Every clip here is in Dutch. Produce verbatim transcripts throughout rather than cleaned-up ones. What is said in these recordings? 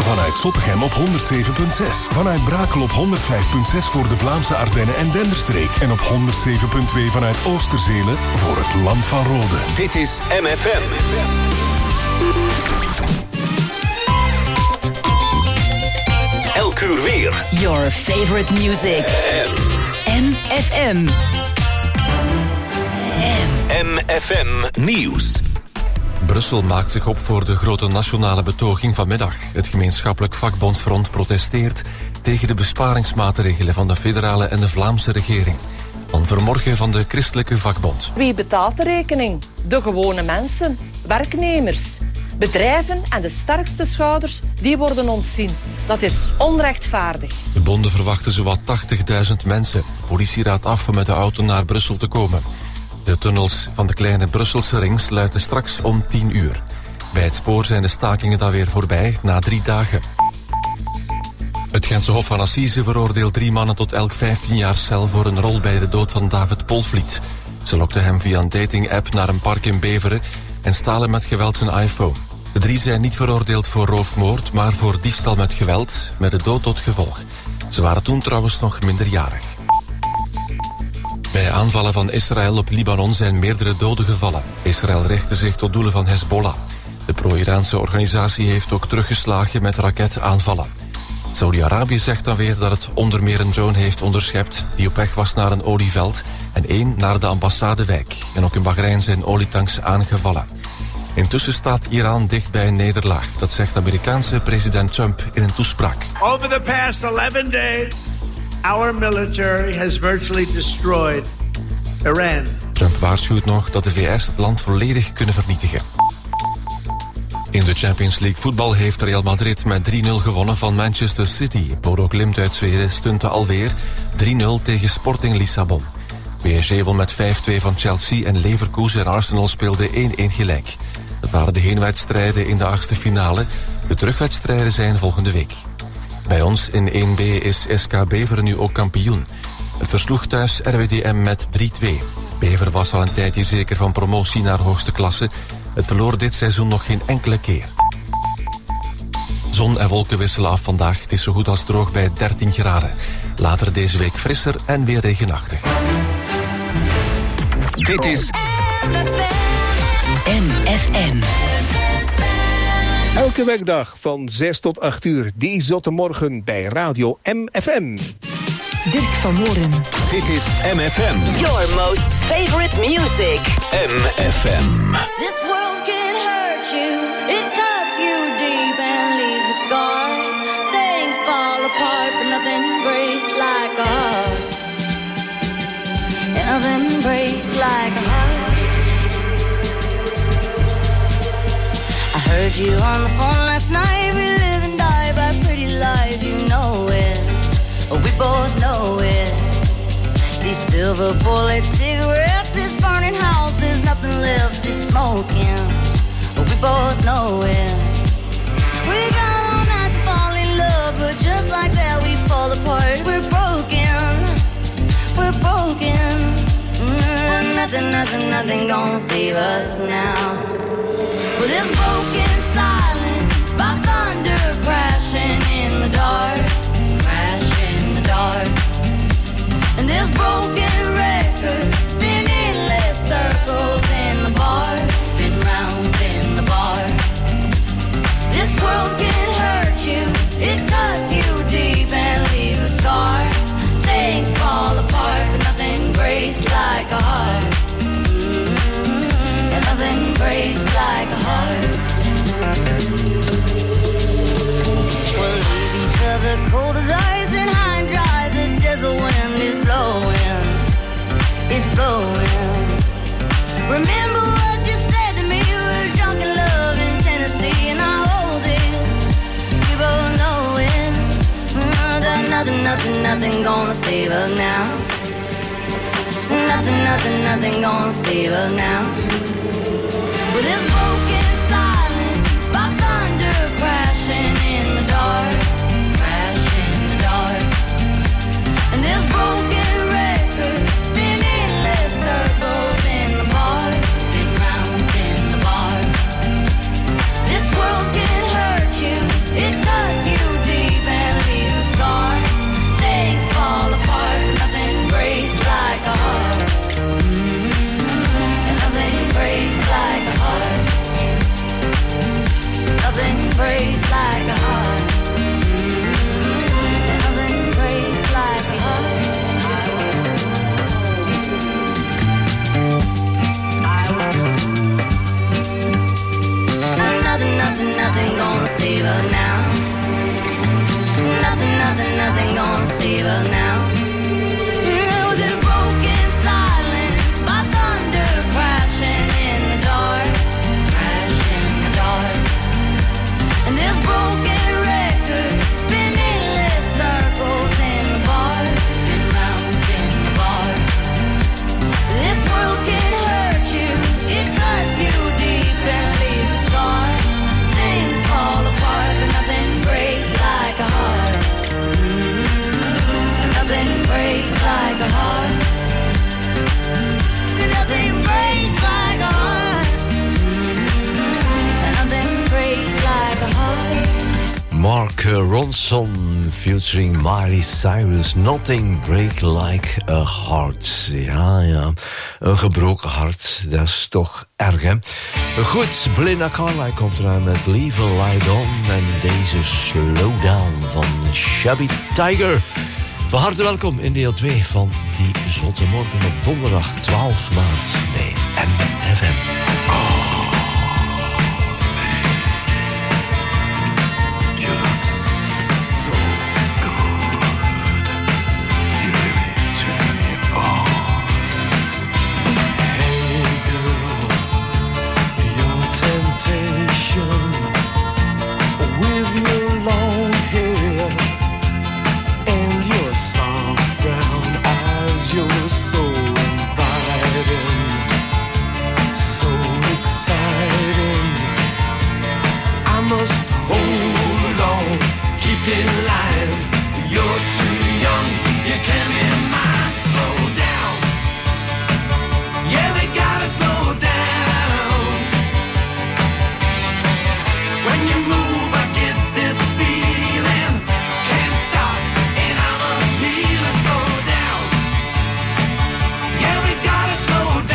Vanuit Zottegem op honderd zeven komma zes. Vanuit Brakel op honderd vijf komma zes voor de Vlaamse Ardennen en Denderstreek. En op honderd zeven komma twee vanuit Oosterzelen voor het Land van Rode. Dit is M F M. Elk uur weer. Your favorite music. M F M. M F M Nieuws. Brussel maakt zich op voor de grote nationale betoging vanmiddag. Het gemeenschappelijk vakbondsfront protesteert tegen de besparingsmaatregelen van de federale en de Vlaamse regering. Van vanmorgen van de Christelijke Vakbond. Wie betaalt de rekening? De gewone mensen, werknemers. Bedrijven en de sterkste schouders, die worden ontzien. Dat is onrechtvaardig. De bonden verwachten zowat tachtigduizend mensen. De politie raadt af om met de auto naar Brussel te komen. De tunnels van de kleine Brusselse ring sluiten straks om tien uur. Bij het spoor zijn de stakingen dan weer voorbij na drie dagen. Het Gentse Hof van Assise veroordeelt drie mannen tot elk vijftien jaar cel voor een rol bij de dood van David Polvliet. Ze lokten hem via een dating-app naar een park in Beveren en stalen met geweld zijn iPhone. De drie zijn niet veroordeeld voor roofmoord, maar voor diefstal met geweld, met de dood tot gevolg. Ze waren toen trouwens nog minderjarig. Bij aanvallen van Israël op Libanon zijn meerdere doden gevallen. Israël richtte zich tot doelen van Hezbollah. De pro-Iraanse organisatie heeft ook teruggeslagen met raketaanvallen. Saudi-Arabië zegt dan weer dat het onder meer een drone heeft onderschept die op weg was naar een olieveld en één naar de ambassadewijk. En ook in Bahrein zijn olietanks aangevallen. Intussen staat Iran dicht bij een nederlaag. Dat zegt Amerikaanse president Trump in een toespraak. Over the past eleven days, our military has virtually destroyed Iran. Trump waarschuwt nog dat de V S het land volledig kunnen vernietigen. In de Champions League voetbal heeft Real Madrid met drie nul gewonnen van Manchester City. Bodo Glimt uit Zweden stunte alweer drie nul tegen Sporting Lissabon. P S G won met vijf twee van Chelsea en Leverkusen en Arsenal speelden één één gelijk. Dat waren de heenwedstrijden in de achtste finale. De terugwedstrijden zijn volgende week. Bij ons in één B is S K Beveren nu ook kampioen. Het versloeg thuis R W D M met drie twee. Bever was al een tijdje zeker van promotie naar hoogste klasse. Het verloor dit seizoen nog geen enkele keer. Zon en wolken wisselen af vandaag. Het is zo goed als droog bij dertien graden. Later deze week frisser en weer regenachtig. Dit is M F M. Elke werkdag van zes tot acht uur. Die zotte morgen bij Radio M F M. Dirk van Moren. Dit is M F M. Your most favorite music. M F M. This world can hurt you. It cuts you deep and leaves a scar. Things fall apart, but nothing breaks like a heart. Nothing breaks like a heart. I heard you on the phone last night. We live and die by pretty lies, you know it. We both know it. These silver bullet cigarettes, this burning house, there's nothing left, it's smoking. We both know it. We got all night to fall in love, but just like that we fall apart. We're broken, we're broken. Mm, nothing, nothing, nothing gonna save us now. Well, this broken silence by thunder crashing in the dark. And this broken record spinning less circles in the bar, spin round in the bar. This world can hurt you, it cuts you deep and leaves a scar. Things fall apart, but nothing breaks like a heart. Mm-hmm. And nothing breaks like a heart. We'll leave each other cold as ice and high and dry. The desert wind is blowing, it's blowing. Remember what you said to me, we were drunk in love in Tennessee, and I hold it, we both know it. Mm, that nothing, nothing, nothing gonna save us now. Nothing, nothing, nothing gonna save us now. With this broken silence by thunder crashing in the dark. And this broken record spinning less circles in the bar, spin round in the bar. This world can hurt you, it cuts nothing gonna save her now. Nothing, nothing, nothing gonna save her now. Oh, this broken silence by thunder crashing in the dark, crashing in the dark. And this broken record spinning endless circles in the bar, spin round in the bar. This world can hurt you, it cuts you deep and leaves a scar. Things fall apart, but nothing breaks like a heart. Mm-hmm. Nothing breaks like a heart. Nothing breaks like a heart. Mm-hmm. Nothing breaks like a heart. Mark Ronson featuring Miley Cyrus. Nothing break like a heart. Ja, ja. Een gebroken hart. Dat is toch erg, hè? Goed, Belinda Carlisle komt eraan met Leave a Light On. En deze Slowdown van Shabby Tiger. Van harte welkom in deel twee van die zotte morgen op donderdag twaalf maart bij M F M. Oh.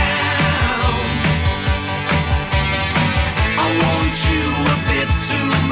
Too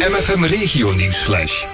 M F M Regio Nieuwsflash.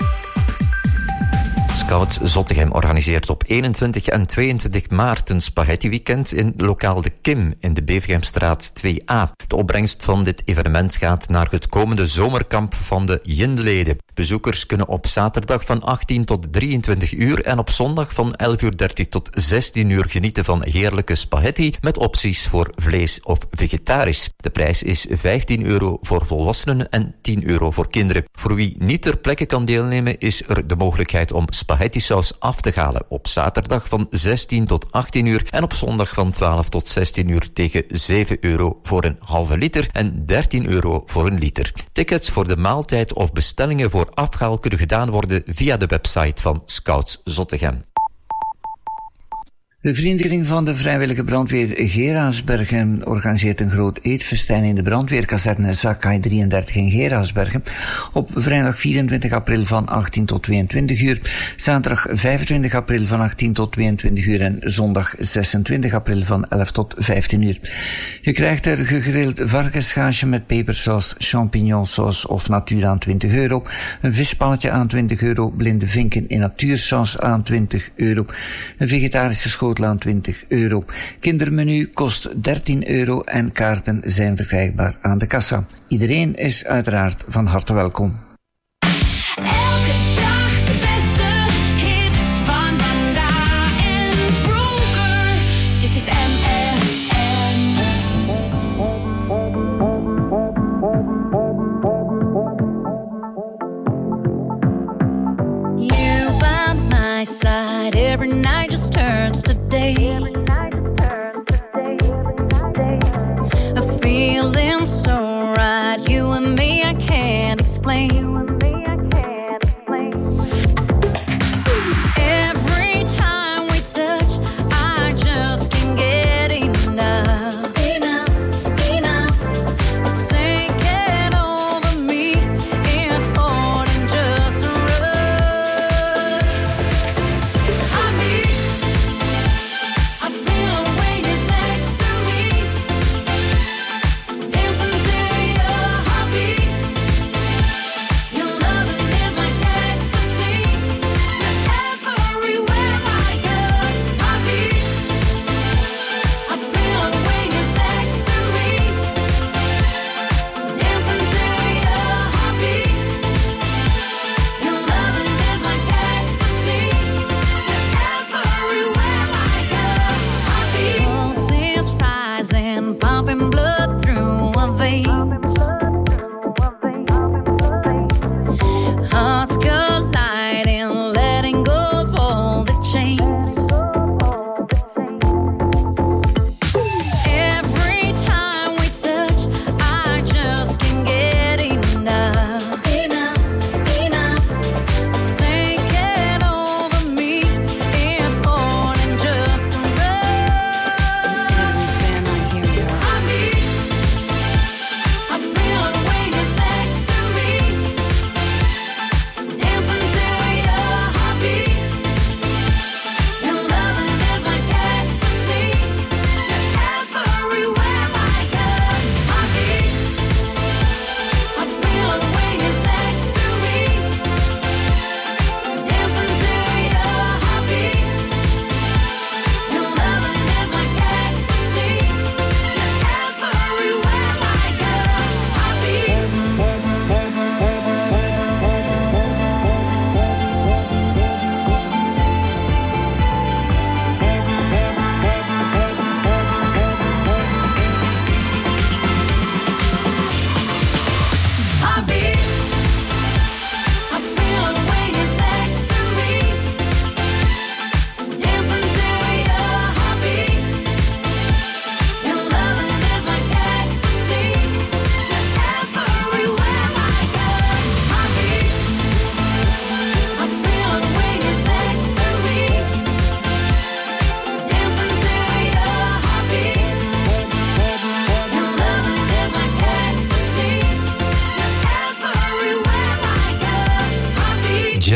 Scouts Zottegem organiseert op eenentwintig en tweeëntwintig maart een spaghetti-weekend in lokaal De Kim in de Bevergemstraat twee A. De opbrengst van dit evenement gaat naar het komende zomerkamp van de Jindeleden. Bezoekers kunnen op zaterdag van achttien tot drieëntwintig uur en op zondag van elf uur dertig tot zestien uur genieten van heerlijke spaghetti met opties voor vlees of vegetarisch. De prijs is vijftien euro voor volwassenen en tien euro voor kinderen. Voor wie niet ter plekke kan deelnemen is er de mogelijkheid om spaghetti-saus af te halen op zaterdag van zestien tot achttien uur en op zondag van twaalf tot zestien uur tegen zeven euro voor een halve liter en dertien euro voor een liter. Tickets voor de maaltijd of bestellingen voor afhaal kunnen gedaan worden via de website van Scouts Zottegem. De Vriendeling van de Vrijwillige Brandweer Geraardsbergen organiseert een groot eetfestijn in de brandweerkazerne Zakai drieëndertig in Geraardsbergen op vrijdag vierentwintig april van achttien tot tweeëntwintig uur, zaterdag vijfentwintig april van achttien tot tweeëntwintig uur en zondag zesentwintig april van elf tot vijftien uur. Je krijgt er gegrild varkensgaasje met pepersaus, champignonsaus of natuur aan twintig euro, een vispannetje aan twintig euro, blinde vinken in natuursaus aan twintig euro, een vegetarische schotel aan twintig euro. Kindermenu kost dertien euro en kaarten zijn verkrijgbaar aan de kassa. Iedereen is uiteraard van harte welkom. Elke dag de beste hits van vandaag en vroeger. Dit is M F M. You by my side every night just turns to day. A feeling so right, you and me I can't explain.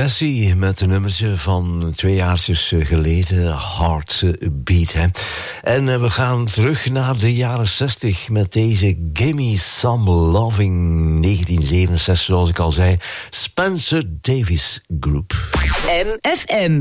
Jesse met een nummertje van twee jaartjes geleden, Heartbeat. Hè. En uh, we gaan terug naar de jaren zestig met deze Gimme Some Loving negentien zevenenzestig, zoals ik al zei. Spencer Davis Group. M F M.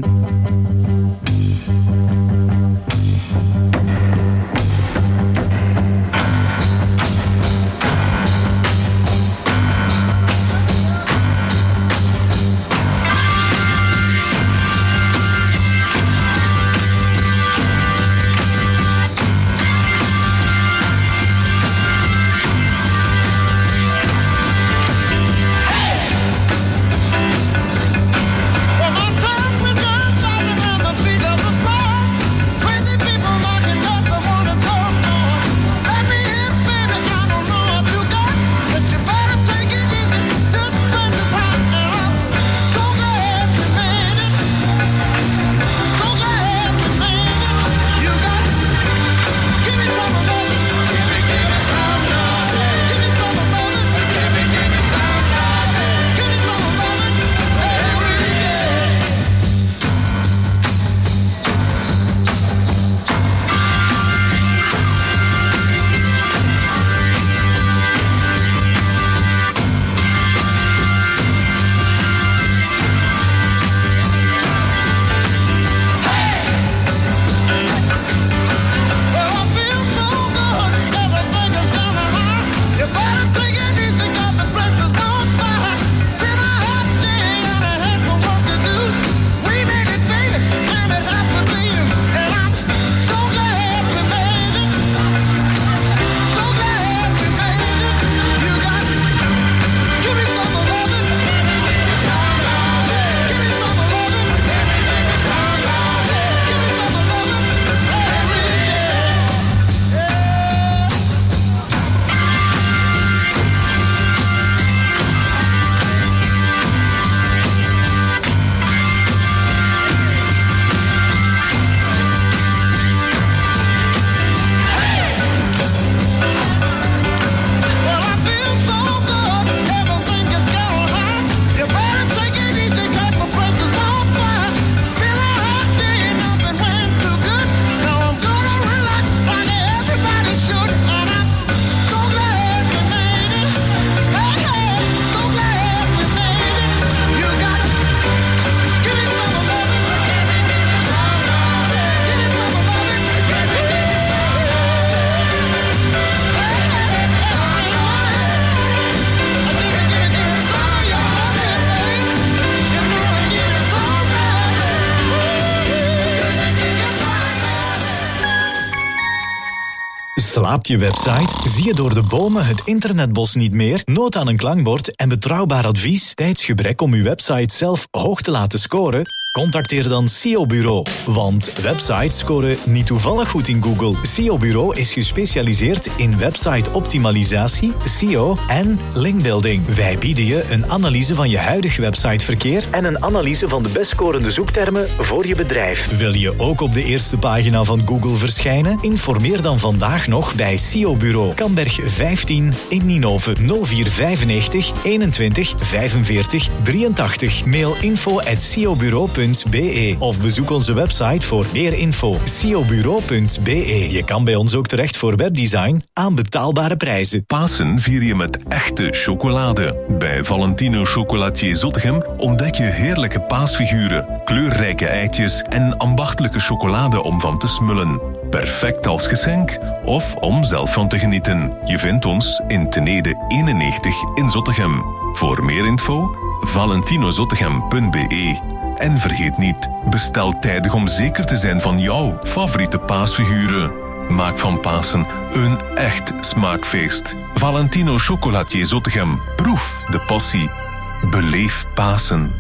Slaapt je website? Zie je door de bomen het internetbos niet meer? Nood aan een klankbord en betrouwbaar advies? Tijdsgebrek om uw website zelf hoog te laten scoren? Contacteer dan S E O Bureau. Want websites scoren niet toevallig goed in Google. S E O Bureau is gespecialiseerd in website-optimalisatie, S E O en linkbuilding. Wij bieden je een analyse van je huidig websiteverkeer en een analyse van de best scorende zoektermen voor je bedrijf. Wil je ook op de eerste pagina van Google verschijnen? Informeer dan vandaag nog bij S E O Bureau. Kamberg vijftien in Ninove. nul vier vijfennegentig eenentwintig vijfenveertig drieëntachtig. Mail info at s e o bureau punt b e of bezoek onze website voor meer info. s e o bureau punt b e. Je kan bij ons ook terecht voor webdesign aan betaalbare prijzen. Pasen vier je met echte chocolade. Bij Valentino Chocolatier Zottegem ontdek je heerlijke paasfiguren, kleurrijke eitjes en ambachtelijke chocolade om van te smullen. Perfect als geschenk of om zelf van te genieten. Je vindt ons in Tenede eenennegentig in Zottegem. Voor meer info valentino zottegem punt b e. En vergeet niet, bestel tijdig om zeker te zijn van jouw favoriete paasfiguren. Maak van Pasen een echt smaakfeest. Valentino Chocolatier Zottegem. Proef de passie. Beleef Pasen.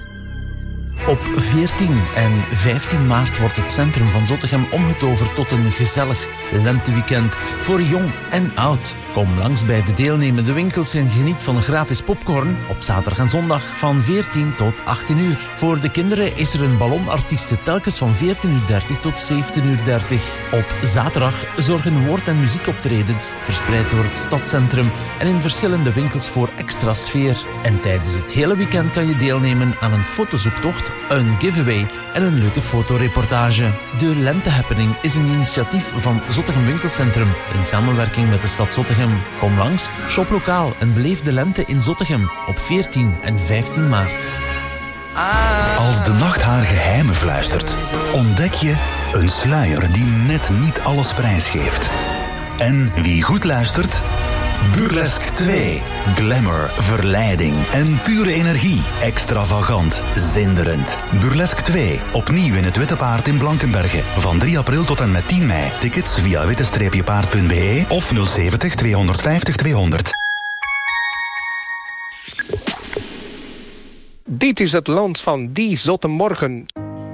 Op veertien en vijftien maart wordt het centrum van Zottegem omgetoverd tot een gezellig lenteweekend voor jong en oud. Kom langs bij de deelnemende winkels en geniet van gratis popcorn op zaterdag en zondag van veertien tot achttien uur. Voor de kinderen is er een ballonartieste telkens van veertien uur dertig tot zeventien uur dertig. Op zaterdag zorgen woord- en muziekoptredens verspreid door het stadscentrum en in verschillende winkels voor extra sfeer. En tijdens het hele weekend kan je deelnemen aan een fotozoektocht, een giveaway en een leuke fotoreportage. De Lente Happening is een initiatief van Zottegem Winkelcentrum in samenwerking met de stad Zottegem. Kom langs, shop lokaal en beleef de lente in Zottegem op veertien en vijftien maart. Als de nacht haar geheimen fluistert, ontdek je een sluier die net niet alles prijsgeeft. En wie goed luistert? Burlesque twee. Glamour, verleiding en pure energie. Extravagant, zinderend. Burlesque twee. Opnieuw in het Witte Paard in Blankenberge. Van drie april tot en met tien mei. Tickets via witte paard punt b e of nul zeventig tweehonderdvijftig tweehonderd. Dit is het land van die zotte morgen.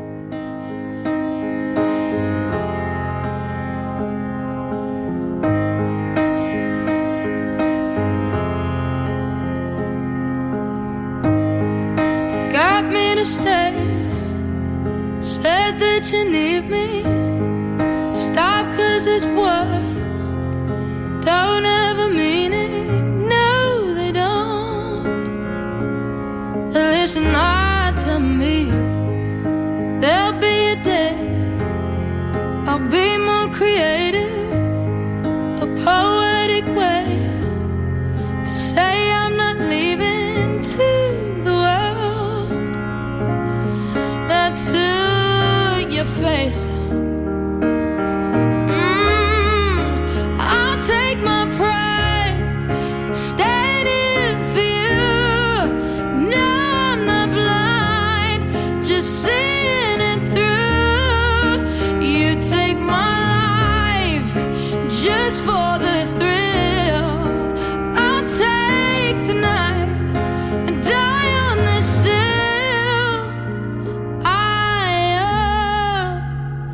Said that you need me. Stop, cause his words don't have a meaning. No, they don't. Listen hard to me. There'll be a day I'll be more creative, a poetic way to say I'm not leaving to the world, not to your face. Mm, I'll take my pride, stand in for you. No, I'm not blind, just seeing it through. You take my life just for the thrill. I'll take tonight and die on this sill. I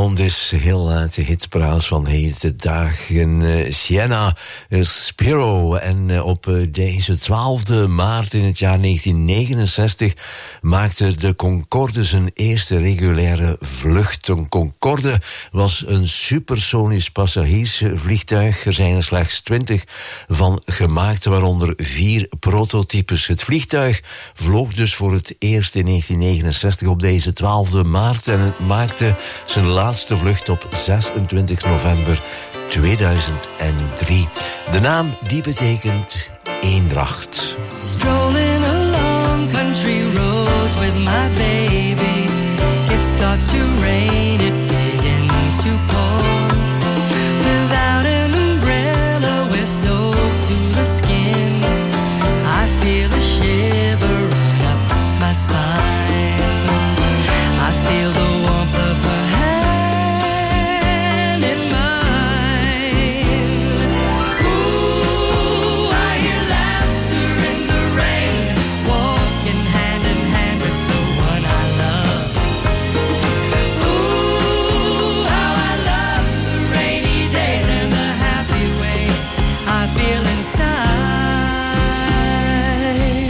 Diamond is heel uit de hitpraat van heden dagen. Uh, Sienna, uh, Spiro. En uh, op uh, deze twaalfde maart in het jaar negentien negenenzestig maakte de Concorde zijn eerste regulaire vlucht. Een Concorde was een supersonisch passagiersvliegtuig. Er zijn er slechts twintig van gemaakt, waaronder vier prototypes. Het vliegtuig vloog dus voor het eerst in negentien negenenzestig op deze twaalfde maart en het maakte zijn laatste vlucht op zesentwintig november tweeduizend drie. De naam die betekent eendracht. Strolling along country roads with my baby. It starts to rain, it begins to pour. Without an umbrella, we're soaked to the skin. I feel a shiver run up my spine. I feel the warmth of her hand in mine. Ooh, I hear laughter in the rain, walking hand in hand with the one I love. Ooh, how I love the rainy days and the happy way I feel inside.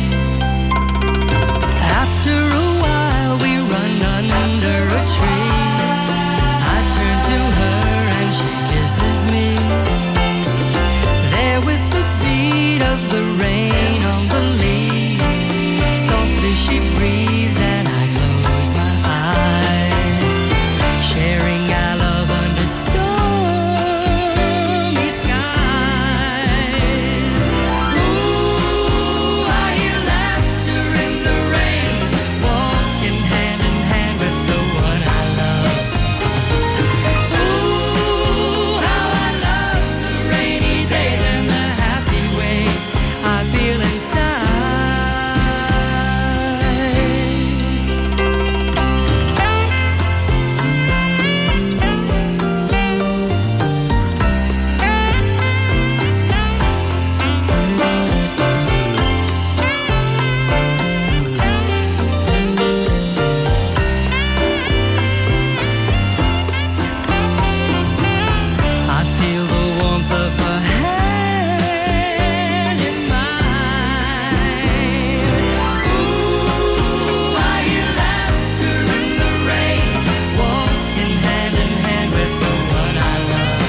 After a while we run under a tree. I turn to her and she kisses me. There with the beat of the rain on the leaves, softly she breathes and I close my eyes, sharing our love under stormy skies. Ooh, I hear laughter in the rain, walking hand in hand with the one I love. Ooh, how I love the rainy days and the happy way I feel inside. I feel the warmth of her hand in mine. Ooh, I hear laughter in the rain, walking hand in hand with the one I love.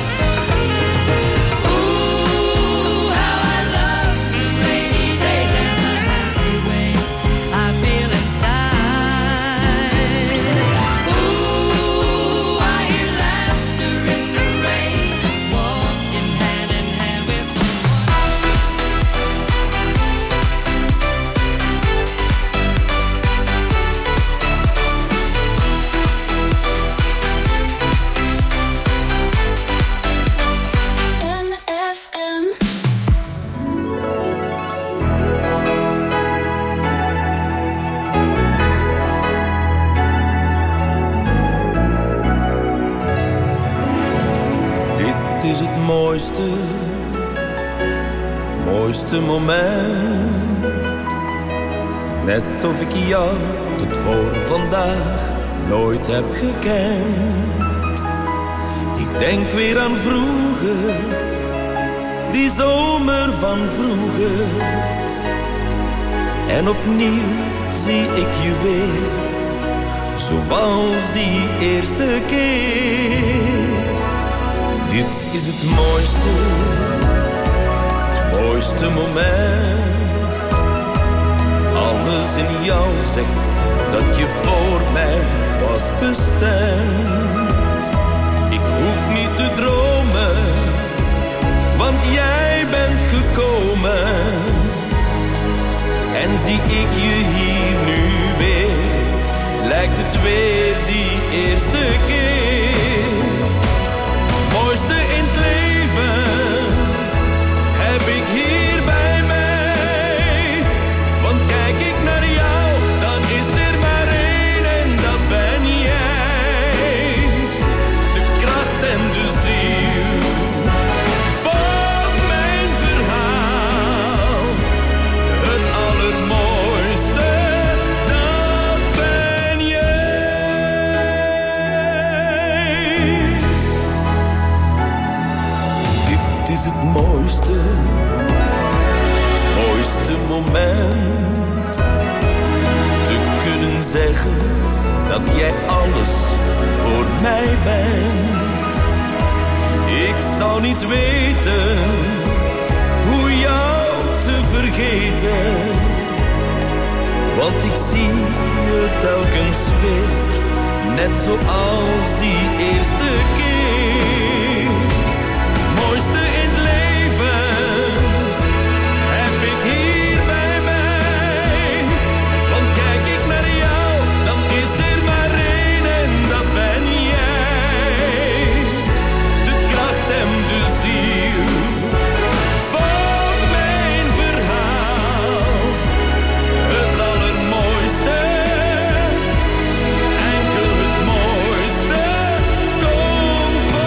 Ooh, how I love the rainy days and the happy way I feel inside. Ooh, I hear laughter in the rain, walking hand in hand with the N F M. Dit is het mooiste, mooiste moment. Net of ik jou tot voor vandaag nooit heb gekend. Ik denk weer aan vroeger, die zomer van vroeger. En opnieuw zie ik je weer, zoals die eerste keer. Dit is het mooiste, het mooiste moment. Alles in jou zegt dat je voor mij was bestemd. Ik hoef niet te dromen, want jij bent gekomen. En zie ik je hier nu weer, lijkt het weer die eerste keer. Het mooiste in het leven heb ik hier bij mij. Want kijk ik naar jou, dan is er maar één en dat ben jij. De kracht en de ziel van mijn verhaal. Het allermooiste, dat ben jij. mooiste, het mooiste moment. Te kunnen zeggen dat jij alles voor mij bent. Ik zou niet weten hoe jou te vergeten, want ik zie je telkens weer, net zoals die eerste keer. Mooiste in het leven heb ik hier bij mij, want kijk ik naar jou, dan is er maar één en dat ben jij. De kracht en de ziel van mijn verhaal, het allermooiste, enkel het mooiste komt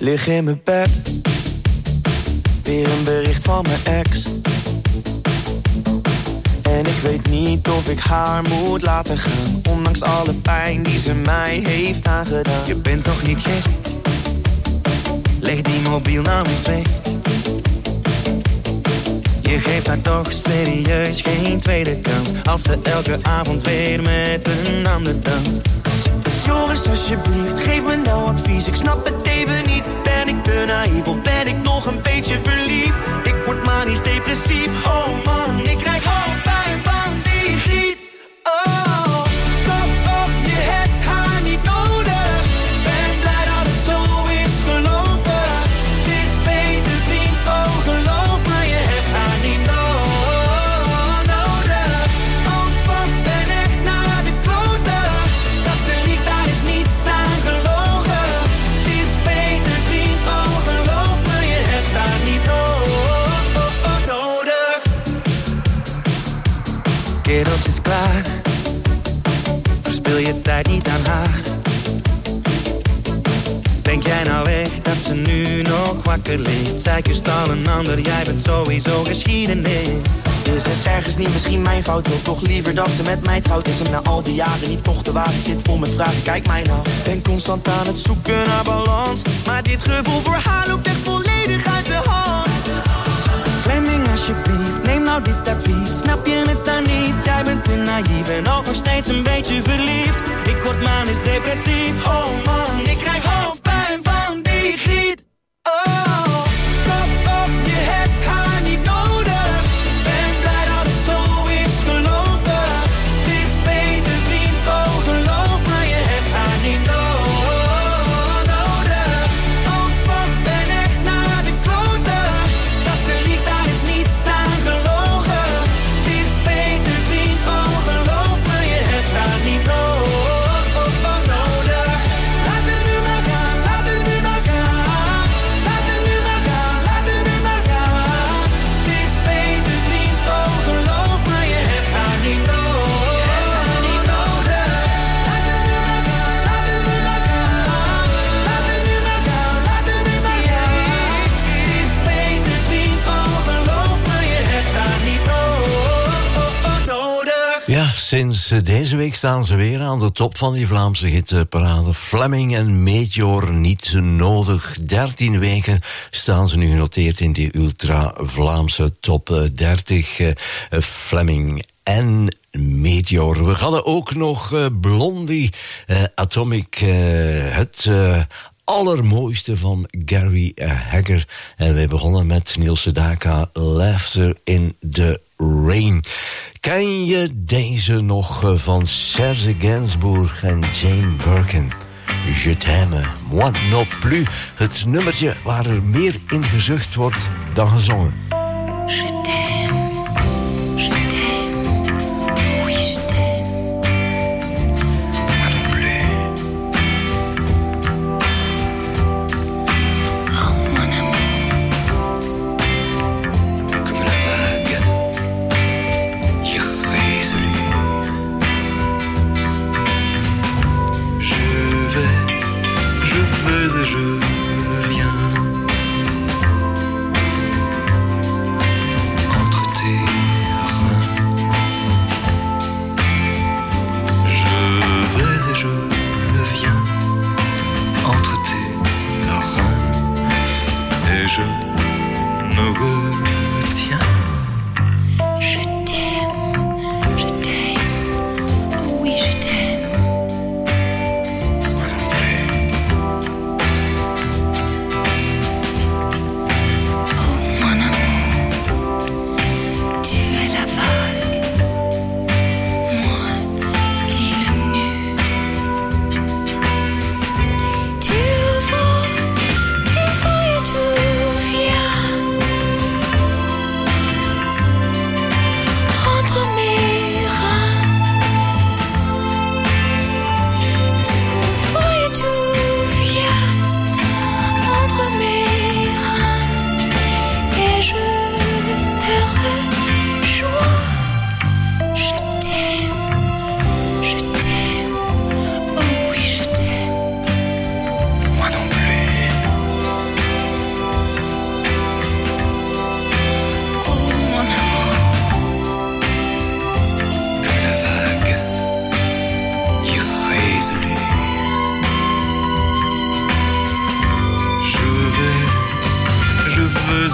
Lig in mijn bed, weer een bericht van mijn ex. En ik weet niet of ik haar moet laten gaan, ondanks alle pijn die ze mij heeft aangedaan. Je bent toch niet gek? Leg die mobiel nou eens weg. Je geeft haar toch serieus geen tweede kans, als ze elke avond weer met een ander danst. Joris, alsjeblieft, geef me nou advies. Ik snap het even niet. Ben ik te naïef of ben ik nog een beetje verliefd? Ik word manisch depressief. Oh man, ik krijg hoofdpijn van die griet. Oh, kom op, je hebt haar niet nodig. Ben blij dat het zo is gelopen. Het is beter vriend, oh geloof me, je hebt haar niet no- nodig. Oh fuck, ben echt naar de kloten. Dat ze liegt, daar is niets aan gelogen. Het is beter vriend, oh geloof me, je hebt haar niet no- nodig. Kerels is klaar, verspil je tijd niet aan haar. Denk jij nou echt dat ze nu nog wakker ligt? Zij kust al een ander, jij bent sowieso geschiedenis. Is het ergens niet misschien mijn fout? Wil toch liever dat ze met mij trouwt? Is hem na al die jaren niet toch te waar? Ik zit vol met vragen, kijk mij nou. Ben constant aan het zoeken naar balans, maar dit gevoel voor haar loopt echt volledig uit de hand. Fleming, alsjeblieft, neem nou dit advies. Snap je het dan niet? Jij bent te naïef en ook nog steeds een beetje verliefd. Ik word manisch depressief. Oh man, ik krijg hoofdpijn van die griet. Oh, kom op, je hebt haar niet nodig. Ben blij dat het zo is gelopen. Het is beter vriend, oh geloof me, je hebt haar niet no- nodig. Oh fuck, ben echt naar de kloten. Dat ze liegt, daar is niets aan gelogen. Het is beter vriend, oh geloof me, je hebt haar niet no- nodig. Laat het nu maar gaan, laat het nu maar gaan. Laat het nu maar gaan, laat het nu maar gaan. Het is beter vriend, oh geloof me, je hebt haar niet no- niet nodig. Laat het nu maar gaan, laat het nu maar gaan. Laat het nu maar gaan, laat het nu maar gaan. Het is beter vriend, oh geloof me, je hebt haar niet no- nodig. Ja, sinds eh, deze week staan ze weer aan de top van die Vlaamse hitparade. Fleming en Meteor, niet nodig. dertien weken staan ze nu genoteerd in die ultra-Vlaamse top dertig. Eh, eh, Fleming en Meteor. We hadden ook nog eh, Blondie, eh, Atomic, eh, het eh, allermooiste van Gary eh, Hagger. En wij begonnen met Neil Sedaka, Laughter in the Rain. Ken je deze nog eh, van Serge Gainsbourg en Jane Birkin? Je t'aime, moi non plus. Het nummertje waar er meer in gezucht wordt dan gezongen. Je t'aime, je t'aime, oui je t'aime. Moi non plus. Oh mon amour, comme la vague irrésolue. Je vais, je vais et je viens.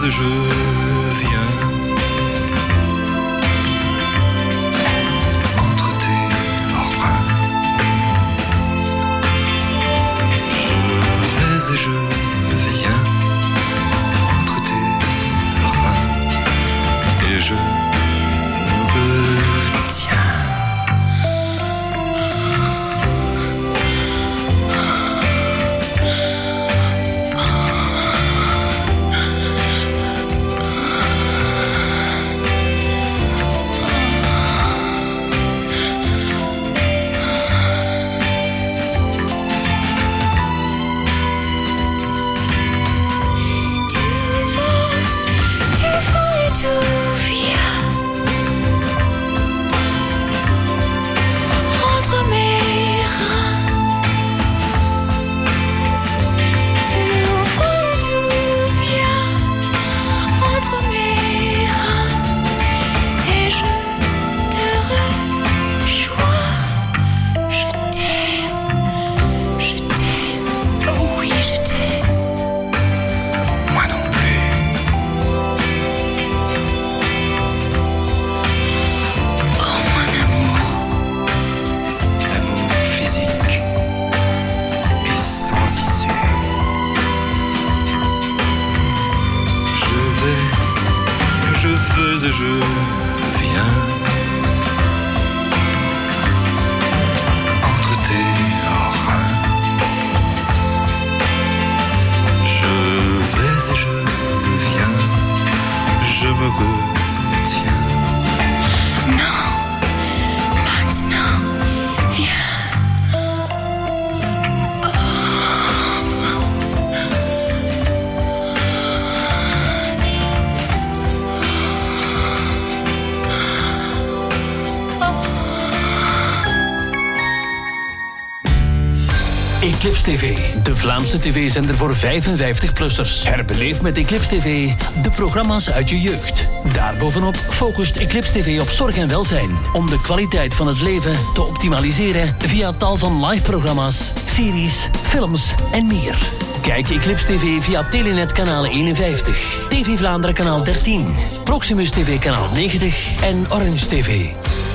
vais et je viens entre tes refrains. Je vais et je viens entre tes refrains et je me retiens. Et je viens entre tes reins. Je vais et je viens, je me retiens. Non, maintenant, viens. Eclipse T V, de Vlaamse tv-zender voor vijfenvijftig-plussers. Herbeleef met Eclipse T V de programma's uit je jeugd. Daarbovenop focust Eclipse T V op zorg en welzijn, om de kwaliteit van het leven te optimaliseren via tal van live-programma's, series, films en meer. Kijk Eclipse T V via Telenet kanaal eenenvijftig, T V Vlaanderen kanaal dertien, Proximus T V kanaal negentig en Orange T V.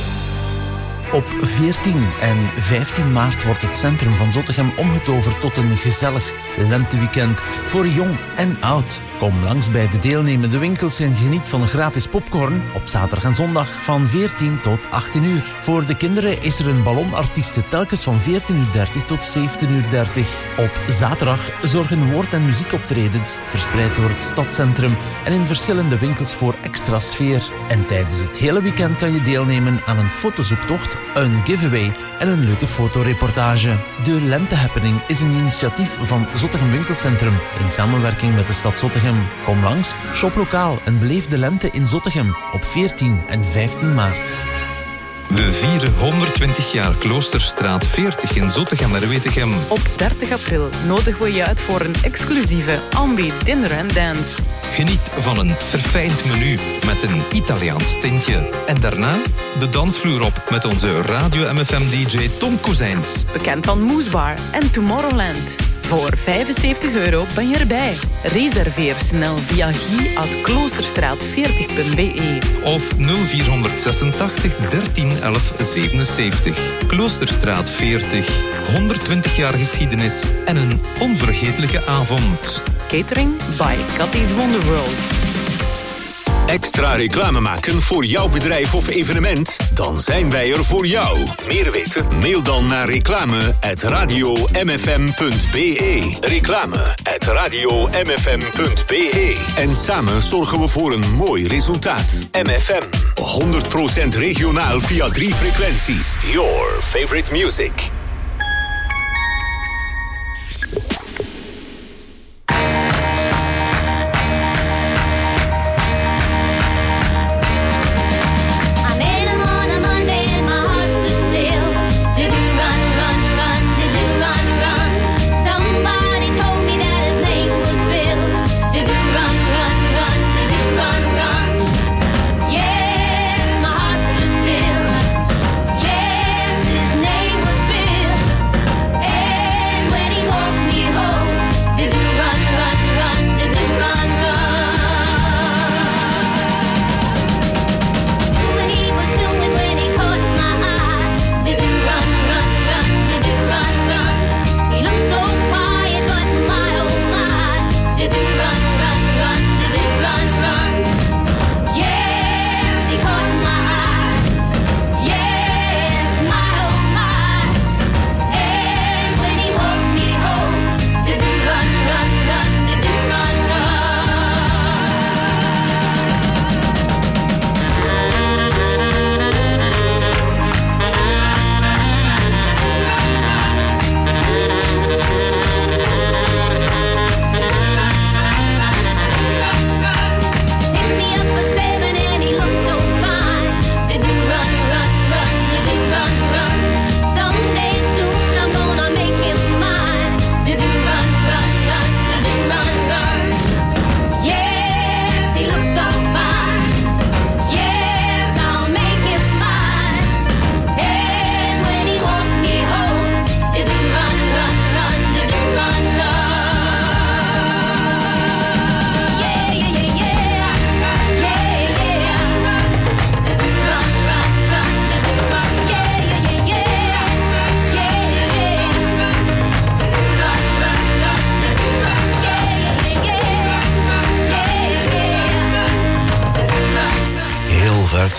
Op veertien en vijftien maart wordt het centrum van Zottegem omgetoverd tot een gezellig lenteweekend voor jong en oud. Kom langs bij de deelnemende winkels en geniet van gratis popcorn op zaterdag en zondag van veertien tot achttien uur. Voor de kinderen is er een ballonartieste telkens van veertien uur dertig tot zeventien uur dertig. Op zaterdag zorgen woord- en muziekoptredens verspreid door het stadscentrum en in verschillende winkels voor extra sfeer. En tijdens het hele weekend kan je deelnemen aan een fotozoektocht, een giveaway en een leuke fotoreportage. De Lente Happening is een initiatief van Zottegem Winkelcentrum in samenwerking met de stad Zottegem. Kom langs, shop lokaal en beleef de lente in Zottegem op veertien en vijftien maart. We vieren honderdtwintig jaar Kloosterstraat veertig in Zottegem-Merwetegem. Op dertig april nodigen we je uit voor een exclusieve Ambi Dinner and Dance. Geniet van een verfijnd menu met een Italiaans tintje. En daarna de dansvloer op met onze Radio M F M-D J Tom Kozijns. Bekend van Moesbar en Tomorrowland. Voor vijfenzeventig euro ben je erbij. Reserveer snel via guy at kloosterstraat veertig punt b e. Of nul vier zesentachtig dertien elf zevenenzeventig. Kloosterstraat veertig. honderdtwintig jaar geschiedenis en een onvergetelijke avond. Catering by Cathy's Wonder World. Extra reclame maken voor jouw bedrijf of evenement? Dan zijn wij er voor jou. Meer weten? Mail dan naar reclame at radio m f m punt b e. Reclame at radio m f m punt b e. En samen zorgen we voor een mooi resultaat. M F M. honderd procent regionaal via drie frequenties. Your favorite music. Yes, my heart stood still. Yes, his name was Bill.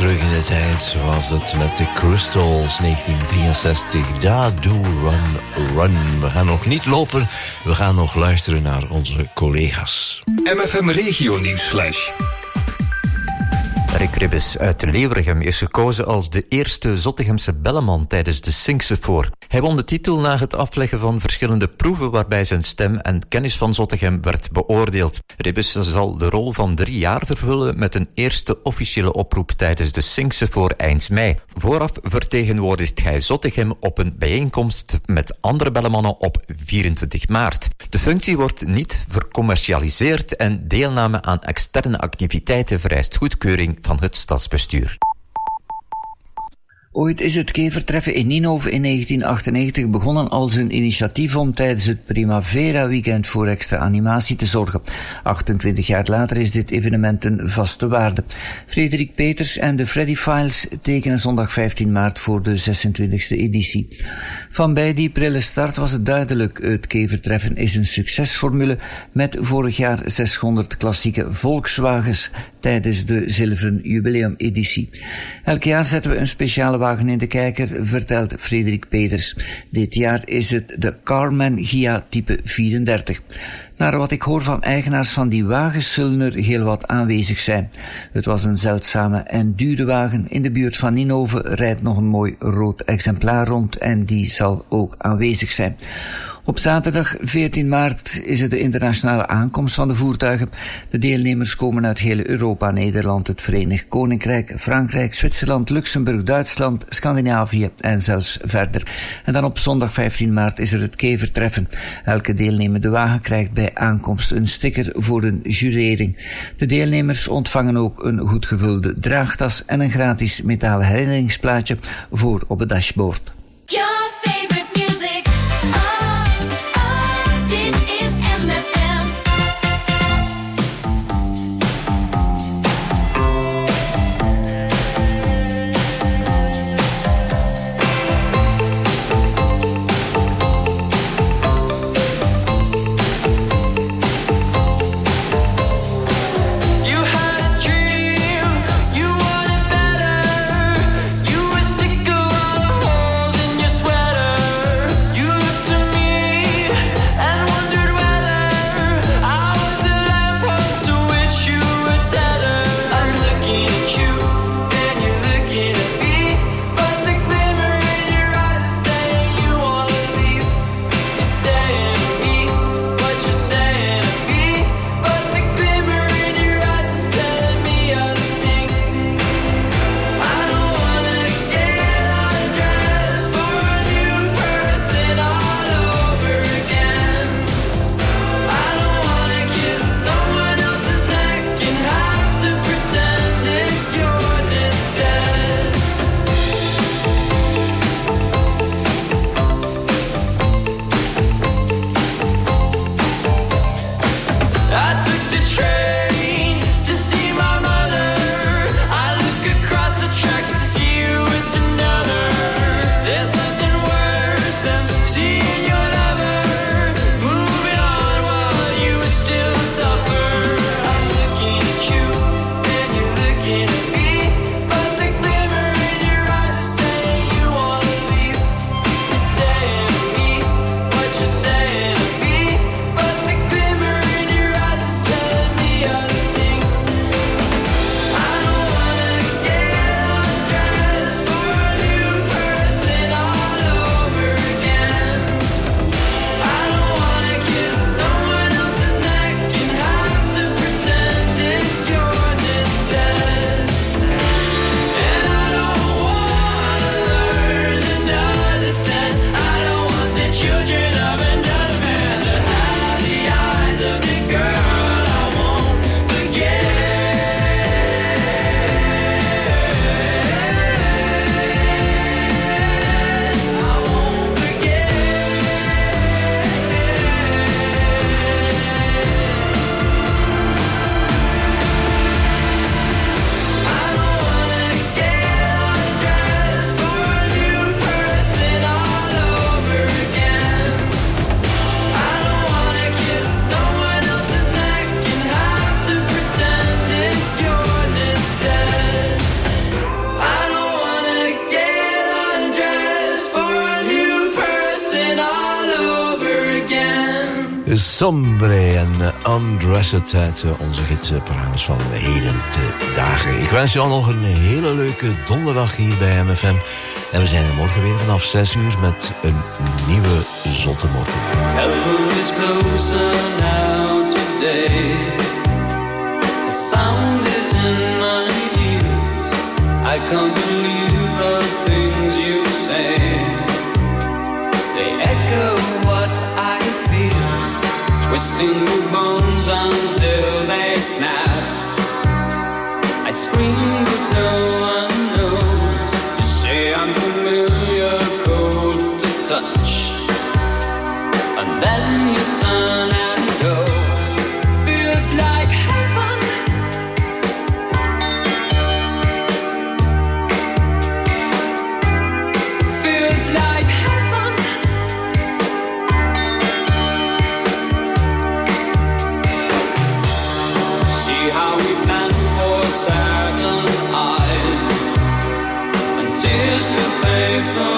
terug in de tijd was het met de Crystals negentien drieënzestig. Da Do Run Run. We gaan nog niet lopen, we gaan nog luisteren naar onze collega's. M F M Regio Nieuwsflash. Rick Ribbes uit Leeuwargem is gekozen als de eerste Zottegemse belleman tijdens de Singsefoor. Hij won de titel na het afleggen van verschillende proeven waarbij zijn stem en kennis van Zottegem werd beoordeeld. Ribbes zal de rol van drie jaar vervullen met een eerste officiële oproep tijdens de Singsefoor eind mei. Vooraf vertegenwoordigt hij Zottegem op een bijeenkomst met andere bellemannen op vierentwintig maart. De functie wordt niet vercommercialiseerd en deelname aan externe activiteiten vereist goedkeuring van het stadsbestuur. Ooit is het kevertreffen in Ninove in negentien achtennegentig begonnen als een initiatief om tijdens het Primavera Weekend voor extra animatie te zorgen. achtentwintig jaar later is dit evenement een vaste waarde. Frederik Peters en de Freddy Files tekenen zondag vijftien maart voor de zesentwintigste editie. Van bij die prille start was het duidelijk, het kevertreffen is een succesformule met vorig jaar zeshonderd klassieke Volkswagens tijdens de zilveren jubileumeditie. Elk jaar zetten we een speciale wagen in de kijker, vertelt Frederik Peters. Dit jaar is het de Carman Gia type vierendertig. Naar wat ik hoor van eigenaars van die wagens zullen er heel wat aanwezig zijn. Het was een zeldzame en dure wagen. In de buurt van Ninove rijdt nog een mooi rood exemplaar rond en die zal ook aanwezig zijn. Op zaterdag veertien maart is het de internationale aankomst van de voertuigen. De deelnemers komen uit heel Europa, Nederland, het Verenigd Koninkrijk, Frankrijk, Zwitserland, Luxemburg, Duitsland, Scandinavië en zelfs verder. En dan op zondag vijftien maart is er het kevertreffen. Elke deelnemende wagen krijgt bij aankomst een sticker voor een jurering. De deelnemers ontvangen ook een goed gevulde draagtas en een gratis metalen herinneringsplaatje voor op het dashboard. Your favorite music. Oh, oh, dit is M F M. You had a dream, you wanted better. You were sick of all the holes Sombre en uh, Undressed uit uh, onze gidsprogramma's van de heden te dagen. Ik wens jou nog een hele leuke donderdag hier bij M F M. En we zijn er morgen weer vanaf zes uur met een nieuwe Zotte Morgen. Heaven is closer now today. The sound is in my ears. I can't believe the things you say. They echo what I feel, twisting the bones until they snap. I scream but no one knows. You say I'm familiar, cold to touch, and then you turn and go. Feels like heaven. Feels like heaven. See how we plan for certain eyes and tears to pay for.